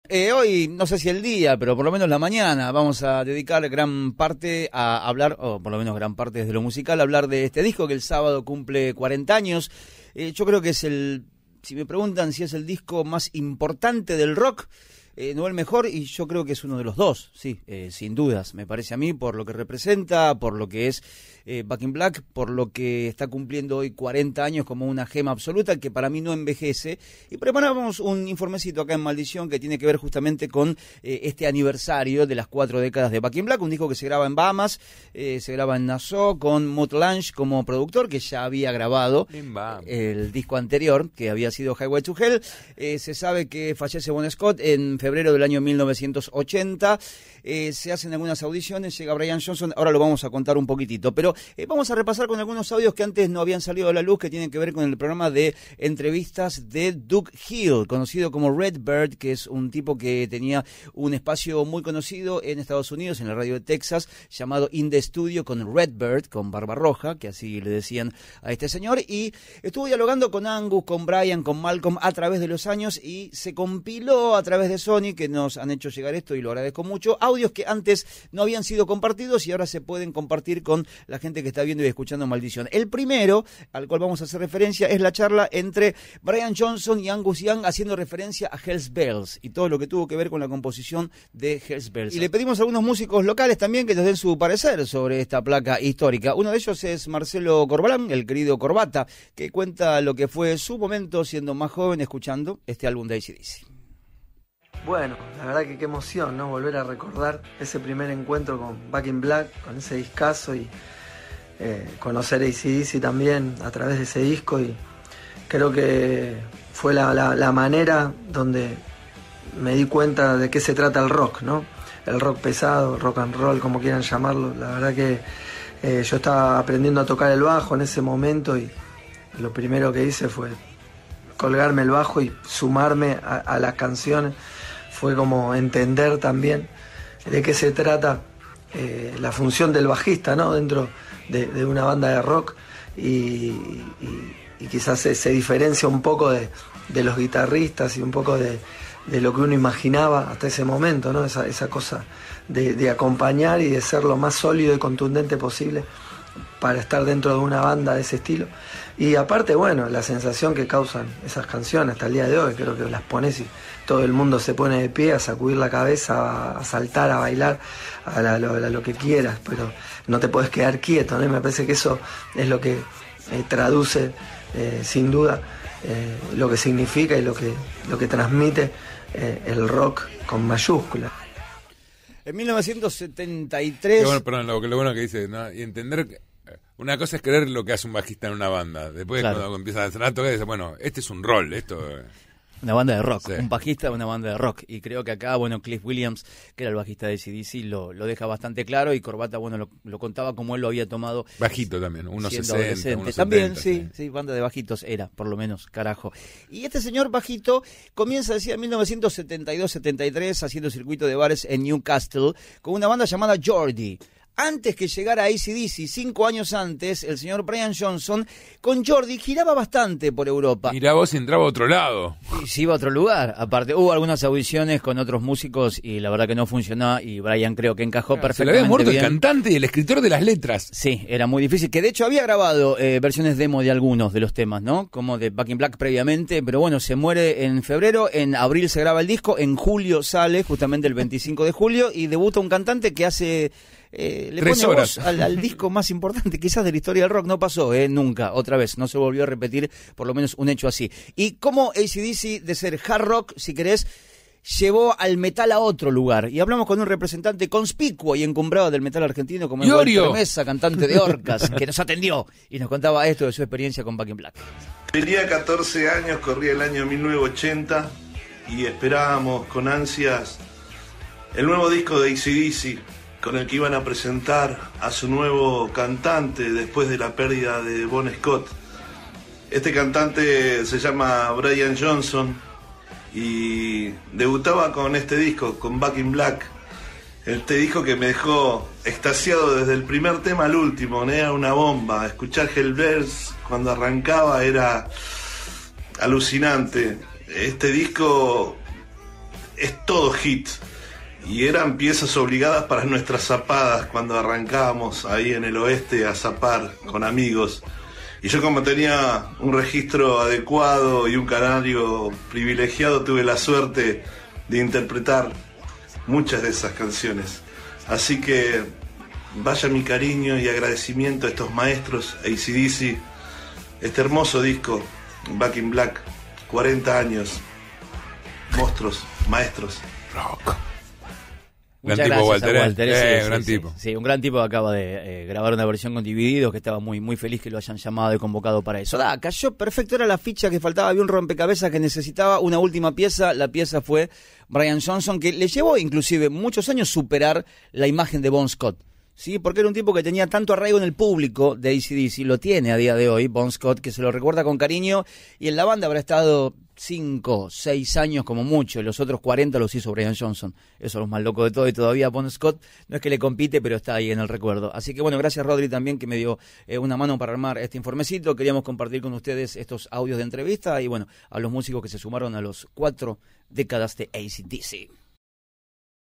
Hoy, no sé si el día, pero por lo menos la mañana, vamos a dedicar gran parte a hablar, o por lo menos gran parte desde lo musical, a hablar de este disco que el sábado cumple 40 años. Yo creo que es si me preguntan si es el disco más importante del rock, no el mejor, y yo creo que es uno de los dos, sí, sin dudas, me parece a mí, por lo que representa, por lo que es Back in Black, por lo que está cumpliendo hoy 40 años como una gema absoluta que para mí no envejece. Y preparamos un informecito acá en Maldición que tiene que ver justamente con este aniversario de las 4 décadas de Back in Black, un disco que se graba en Bahamas, se graba en Nassau con Mutt Lange como productor, que ya había grabado el disco anterior, que había sido Highway to Hell. Se sabe que fallece Bon Scott en febrero del año 1980, se hacen algunas audiciones, llega Brian Johnson, ahora lo vamos a contar un poquitito, pero vamos a repasar con algunos audios que antes no habían salido a la luz, que tienen que ver con el programa de entrevistas de Doug Hill, conocido como Redbird, que es un tipo que tenía un espacio muy conocido en Estados Unidos, en la radio de Texas, llamado In the Studio con Redbird, con barba roja, que así le decían a este señor, y estuvo dialogando con Angus, con Brian, con Malcolm a través de los años, y se compiló a través de Sony, que nos han hecho llegar esto y lo agradezco mucho, audios que antes no habían sido compartidos y ahora se pueden compartir con la gente que está viendo y escuchando Maldición. El primero, al cual vamos a hacer referencia, es la charla entre Brian Johnson y Angus Young, haciendo referencia a Hell's Bells y todo lo que tuvo que ver con la composición de Hell's Bells. Y le pedimos a algunos músicos locales también que nos den su parecer sobre esta placa histórica. Uno de ellos es Marcelo Corbalán, el querido Corbata, que cuenta lo que fue su momento siendo más joven escuchando este álbum de AC/DC. Bueno, la verdad que qué emoción, ¿no? Volver a recordar ese primer encuentro con Back in Black, con ese discazo, y conocer a AC/DC también a través de ese disco, y creo que fue la manera donde me di cuenta de qué se trata el rock, ¿no? El rock pesado, rock and roll, como quieran llamarlo. La verdad que yo estaba aprendiendo a tocar el bajo en ese momento, y lo primero que hice fue colgarme el bajo y sumarme a las canciones. Fue como entender también de qué se trata la función del bajista, ¿no? Dentro de una banda de rock, y quizás se diferencia un poco de los guitarristas y un poco de lo que uno imaginaba hasta ese momento, ¿no? Esa cosa de acompañar y de ser lo más sólido y contundente posible para estar dentro de una banda de ese estilo. Y aparte, bueno, la sensación que causan esas canciones hasta el día de hoy, creo que las pones y todo el mundo se pone de pie a sacudir la cabeza, a saltar, a bailar, a lo que quieras, pero no te puedes quedar quieto, ¿no? Y me parece que eso es lo que traduce sin duda lo que significa y lo que transmite el rock con mayúsculas. En 1973... Lo bueno que dice, ¿no? Y entender que una cosa es creer lo que hace un bajista en una banda. Después, claro, cuando empiezas a tocar, dices, bueno, este es un rol, esto... Una banda de rock, sí. Un bajista de una banda de rock. Y creo que acá, bueno, Cliff Williams, que era el bajista de AC/DC, lo deja bastante claro, y Corbata, bueno, lo contaba como él lo había tomado. Bajito también, 1.60, 1.70. También, sí, banda de bajitos era, por lo menos, carajo. Y este señor bajito comienza, decía, en 1972-73, haciendo circuito de bares en Newcastle, con una banda llamada Geordie. Antes que llegara a AC/DC, 5 años antes, el señor Brian Johnson con Geordie giraba bastante por Europa. Miraba vos y entraba a otro lado. Y se iba a otro lugar. Aparte, hubo algunas audiciones con otros músicos y la verdad que no funcionó, y Brian creo que encajó perfectamente. Se le había muerto bien. El cantante y el escritor de las letras. Sí, era muy difícil. Que de hecho había grabado versiones demo de algunos de los temas, ¿no? Como de Back in Black previamente, pero bueno, se muere en febrero, en abril se graba el disco, en julio sale, justamente el 25 de julio, y debuta un cantante que hace... le 3 pone horas voz al disco más importante quizás de la historia del rock. No pasó, nunca, otra vez, no se volvió a repetir, por lo menos un hecho así. Y como AC/DC, de ser hard rock, si querés, llevó al metal a otro lugar. Y hablamos con un representante conspicuo y encumbrado del metal argentino, como el Walter Mesa, cantante de Orcas, que nos atendió y nos contaba esto de su experiencia con Back in Black. Tenía 14 años, corría el año 1980 y esperábamos con ansias el nuevo disco de AC/DC, con el que iban a presentar a su nuevo cantante después de la pérdida de Bon Scott. Este cantante se llama Brian Johnson y debutaba con este disco, con Back in Black. Este disco que me dejó extasiado desde el primer tema al último, ¿no? Era una bomba. Escuchar Hell's Bells cuando arrancaba era alucinante. Este disco es todo hit. Y eran piezas obligadas para nuestras zapadas cuando arrancábamos ahí en el oeste a zapar con amigos. Y yo, como tenía un registro adecuado y un canario privilegiado, tuve la suerte de interpretar muchas de esas canciones. Así que vaya mi cariño y agradecimiento a estos maestros, AC/DC, este hermoso disco, Back in Black, 40 años, monstruos, maestros. Rock. Muchas Gran tipo, gracias Walter. a Walter. Gran tipo. Sí, un gran tipo que acaba de grabar una versión con Divididos, que estaba muy, muy feliz que lo hayan llamado y convocado para eso. Cayó perfecto, era la ficha que faltaba, había un rompecabezas que necesitaba una última pieza. La pieza fue Brian Johnson, que le llevó inclusive muchos años superar la imagen de Bon Scott. Sí, porque era un tipo que tenía tanto arraigo en el público de AC/DC, lo tiene a día de hoy, Bon Scott, que se lo recuerda con cariño, y en la banda habrá estado 5, 6 años como mucho, y los otros 40 los hizo Brian Johnson. Eso es lo más loco de todo, y todavía Bon Scott no es que le compite, pero está ahí en el recuerdo. Así que bueno, gracias Rodri también, que me dio una mano para armar este informecito. Queríamos compartir con ustedes estos audios de entrevista, y bueno, a los músicos que se sumaron a los 4 décadas de AC/DC.